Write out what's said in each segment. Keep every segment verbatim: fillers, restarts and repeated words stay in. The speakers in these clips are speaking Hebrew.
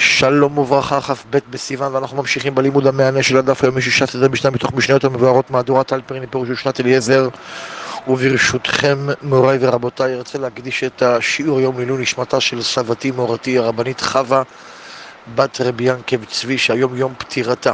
שלום וברכה, כ"ב בסיוון, ואנחנו ממשיכים בלימוד המענה של הדף היומי ששת עשרה משנה מתוך משניות המבוארות מהדורת אלפרין פירוש ושנת אליעזר. וברשותכם מוריי ורבותיי, ארצה להקדיש את השיעור יום לעילוי נשמתה של סבתי מורתי הרבנית חווה בת רבי ינקב צבי, שהיום יום פטירתה.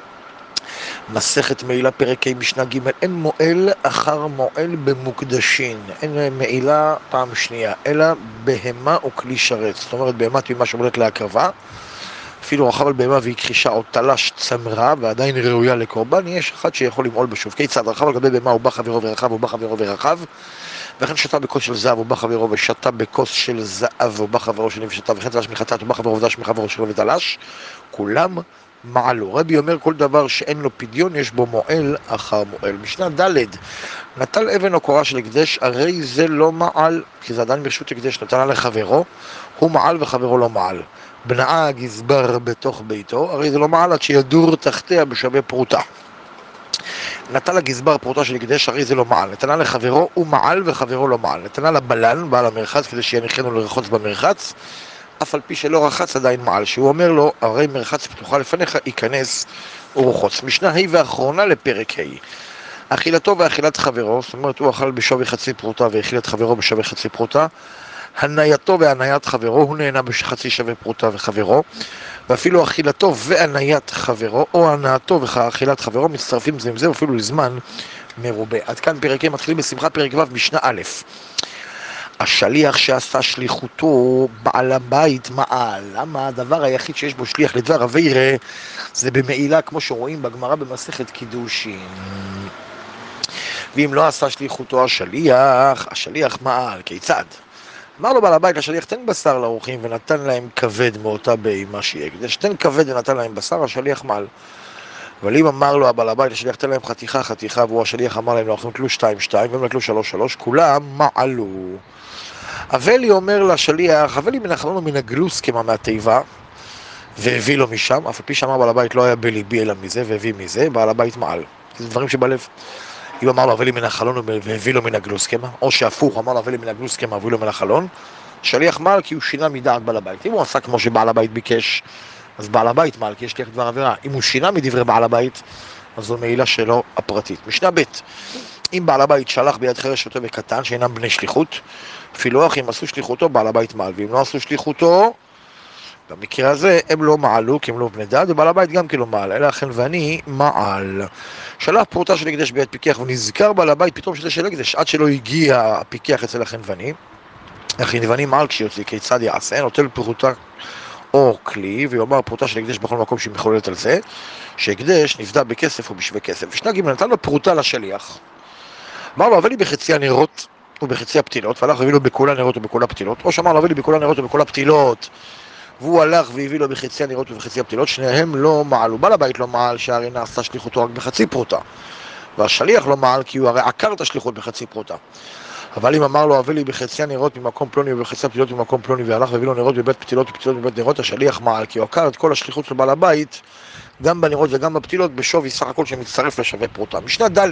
מסכת מעילה פרק ה' משנה ג', אין מועל אחר מועל במוקדשין, אין מעילה פעם שנייה, אלא בהמה או כלי שרת. זאת אומרת בהמה תמימה שעומדת להקרבה, אפילו רכב על בהמה והיא כחישה או תלש צמרה ועדיין ראויה לקורבן, יש אחד שיכול למעול בשוב. כיצד? רכב על גבי בהמה הוא בא חברו ורחב, הוא בא חברו ורחב, וכן שתה בכוס של זהב הוא בא חברו ושתה בכוס של זהב הוא בא חברו שני ושתה, וכן תלש מחטאת הוא בא חברו ודש מחברו שלו ותלש, כולם מעלו. רבי אומר כל דבר שאין לו פדיון יש בו מועל אחר מועל. משנה ד', נטל אבן או קורה של הקדש, הרי זה לא מעל, כי זה עדיין ברשות הקדש, נתנה לחברו, הוא מעל וחברו לא מעל. בנאה הגזבר בתוך ביתו, הרי זה לא מעל עד שידור תחתיה בשווה פרוטה. נטל הגזבר פרוטה של הקדש, הרי זה לא מעל. נתנה לחברו, הוא מעל וחברו לא מעל. נתנה לבלן, בעל המרחץ, כדי שיניחנו לרחוץ במרחץ, אף על פי שלא רחץ עדיין מעל, שהוא אומר לו, הרי מרחץ פתוחה לפניך, ייכנס ורחוץ. משנה ה' ואחרונה לפרק ה', אכילתו ואכילת חברו, זאת אומרת הוא אכל בשווי חצי פרוטה והאכיל את חברו בשווי חצי פרוטה, הנייתו והניית חברו, הוא נהנה בחצי שווה פרוטה וחברו, ואפילו אכילתו והניית חברו, או הנאתו ואכילת חברו, מצטרפים זה עם זה, אפילו לזמן מרובה. עד כאן פרק ה', מתחילים בשמחה פרק ו' משנה א'. השליח שעשה שליחותו בעל הבית מעל. למה? הדבר היחיד שיש בו שליח לדבר עבירה זה במעילה, כמו שרואים בגמרא במסכת קידושין. ואם לא עשה שליחותו השליח, השליח מעל. כיצד? אמר לו בעל הבית לשליח, תן בשר לאורחים, ונתן להם כבד מאותה בהמה שיהיה הקדש. תן כבד ונתן להם בשר, השליח מעל. אבל אם אמר לו הבעל הבית לשליח, תן להם חתיכה חתיכה, והוא השליח אמר להם, לאורחים תלו שתיים שתיים, והם נטלו שלוש שלוש, כולם מעלו. אבלי אומר לשליח, אבלי מנחלנו מן הגלוס כמה מהתיבה, והביא לו משם, אף על פי שאמר בעל הבית לא היה בליבי אלא מזה, והביא מזה, בעל הבית מעל. זה דברים שבלב. אם אמר לו אבלי מן החלון והביא לו מן הגלוס כמה, או שהפוך, אמר לו אבלי מן הגלוס כמה והביא לו מן החלון, שליח מעל כי הוא שינה מדעת בעל הבית. אם הוא עשה כמו שבעל הבית ביקש, אז בעל הבית מעל כי יש שליח דבר עבירה. אם הוא שינה מדברי בעל הבית, אז זו מעילה שלו הפרטית. משנה ב', אם בעל הבית שלח ביד חרש אותו בקטן שאינם בני שליחות, אפילו אחים עשו שליחותו, בעל הבית מעל, ואם לא עשו שליחותו, במקרה הזה הם לא מעלו כי הם לא בני דעת, ובעל הבית גם כי לא מעל, אלא אכן ואני מעל. שלח פרוטה של הקדש ביד פיקח ונזכר בעל הבית פתאום שזה של הקדש, עד שלא הגיע הפיקח אצל אכן ואני, אכן ואני מעל כשיוצא, כיצד יעשה? נוטל פרוטה או כלי, ויאמר פרוטה של הקדש בכל מקום שהיא מחוללת על זה, שהקדש נפדה בכסף או בשווה כסף. ושנה ג' נתן לו פרוטה לשליח. אמר לו, אבל לי בחצי הנרות ובחצי הפתילות, והלך והביא לו בכל הנרות ובכל הפתילות, או שאמר לו, אבל לי בכל הנרות ובכל הפתילות, והוא הלך והביא לו בחצי הנרות ובחצי הפתילות, שניהם לא מעלו. בעל הבית לא מעל, שהרי נעשה שליחותו רק בחצי פרוטה, והשליח לא מעל, כי הוא הרי עקר את השליחות בחצי פרוטה. אבל אם אמר לו, הביא לי בחצי הנרות ממקום פלוני ובחצי הפתילות ממקום פלוני, והלך והביא לו נרות בבית פתילות ופתילות בבית נרות, השליח מעל, כי הוא עקר את כל השליחות של בעל הבית, גם בנרות וגם בפתילות, בשווי סך הכל שמצטרף לשווה פרוטה. משנה ד',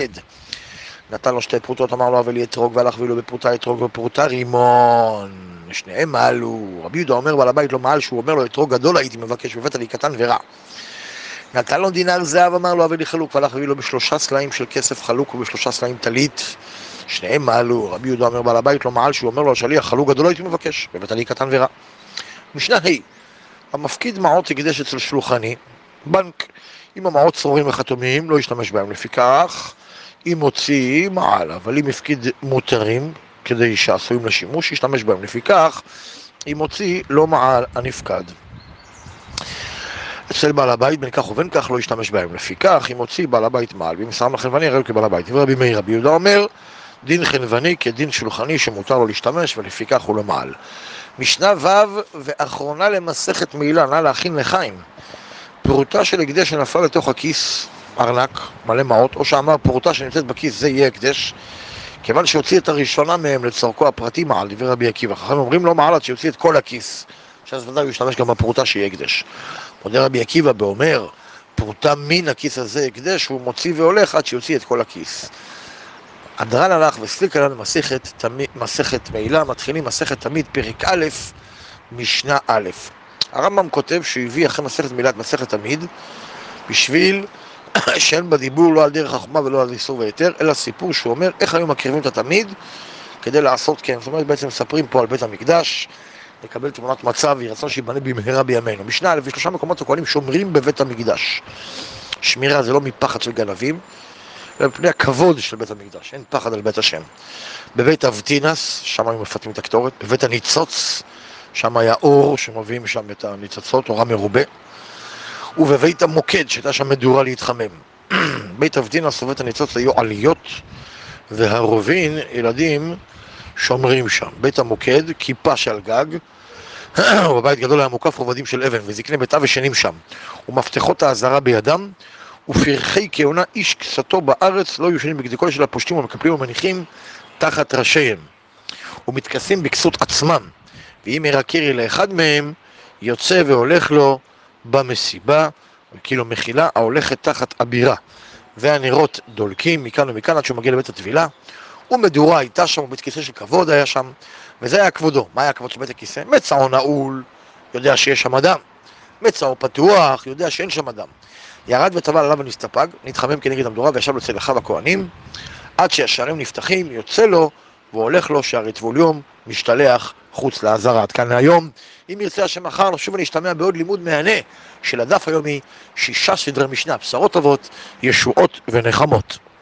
נתן לו שתי פרוטות, אמר לו, אבל לי אתרוג, והלך והביא לו בפרוטה אתרוג ופרוטה רימון. שניהם מעלו. רבי יהודה אומר בעל הבית לא מעל, שהוא אומר לו, אתרוג גדול הייתי מבקש, בבית לי קטן ורע. נתן לו דינר זהב, אמר לו, אבל לי חלוק, והלך והביא לו בשלושה סלעים של כסף חלוק ובשלושה סלעים טלית. שניהם מעלו. רבי יהודה אומר בעל הבית לא מעל, שהוא אומר לו, השליח חלוק גדול הייתי מבקש, בבית לי קטן ורע. משנה ה', המפקיד מעות הקדש אצל שלוחני, בנק, אם המעות צרורים וחתומים, לא ישתמש בהם. לפיכך, אם הוציא מעל, אבל אם הפקיד מותרים, כדי שעשויים לשימוש, ישתמש בהם. לפיכך, אם הוציא לא מעל הנפקד. אצל בעל הבית, בין כך ובין כך לא ישתמש בהם. לפיכך, אם הוציא בעל הבית מעל, ואם שרם לחנווני, הראו כבעל הבית. ורבי מאיר, רבי יהודה אומר, דין חנווני כדין שולחני שמותר לו להשתמש, ולפיכך הוא לא מעל. משנה ו' ואחרונה למסכת מעילה, נא להכין לחיים. פרוטה של הקדש שנפל לתוך הכיס, ארנק, מלא מעות, או שאמר פרוטה שנמצאת בכיס, זה יהיה הקדש, כיוון שהוציא את הראשונה מהם לצורכו הפרטי מעל, דבר רבי עקיבא. חכמים אומרים לא מעל עד שיוציא את כל הכיס, שאז ודאי הוא ישתמש גם בפרוטה שיהיה הקדש. מודה רבי עקיבא באומר, פרוטה מן הכיס הזה הקדש, הוא מוציא והולך עד שיוציא את כל הכיס. הדרן הלך וסליק עלינו מסכת, מסכת מעילה, מתחילים מסכת תמיד פרק א', משנה א'. הרמב"ם כותב שהוא הביא אחרי מסכת מילת מסכת תמיד, בשביל שאין בדיבור לא על דרך החוכמה ולא על איסור והיתר, אלא סיפור שהוא אומר איך היו מקריבים את התמיד כדי לעשות כן. זאת אומרת, בעצם מספרים פה על בית המקדש, לקבל תמונת מצב, יהי רצון שיבנה במהרה בימינו. משנה א' ושלושה מקומות הכהנים שומרים בבית המקדש. שמירה זה לא מפחד של גנבים, אלא מפני הכבוד של בית המקדש, אין פחד על בית השם. בבית אבטינס, שם היו מפתים את הקטורת. בבית הניצוץ, שם היה אור שמביאים שם את הניצוצות, אורה מרובה. ובבית המוקד, שהייתה שם מדורה להתחמם. בית אבטינס ובית הניצוץ היו עליות, והרובין, ילדים, שומרים שם. בית המוקד, כיפה שעל גג, ובבית גדול היה מוקף רובדים של אבן, וזקני ביתה ושנים שם. ומפתחות האזהרה בידם, ופרחי כהונה איש כסתו בארץ, לא יושנים בגדיקו של הפושטים ומקפלים ומניחים תחת ראשיהם. ומתכסים בכסות עצמם, ואם ירקרי לאחד מהם, יוצא והולך לו במסיבה, כאילו מחילה, ההולכת תחת אבירה. והנרות דולקים מכאן ומכאן עד שהוא מגיע לבית הטבילה, ומדורה הייתה שם, ובית כיסא של כבוד היה שם, וזה היה כבודו. מה היה כבוד של בית הכיסא? מצעו נעול, יודע שיש שם אדם. מצעו פתוח, יודע שאין שם אדם. ירד וטבל עליו ונסתפג, נתחמם כנגד המדורה וישב אצל אחיו הכהנים, עד שהשערים נפתחים, יוצא לו, והולך לו שערי טבול יום, משתלח חוץ לעזרה. עד כאן להיום. אם ירצה השם מחר, נשוב ונשתמע בעוד לימוד מהנה של הדף היומי, שישה סדרי משנה, בשורות טובות, ישועות ונחמות.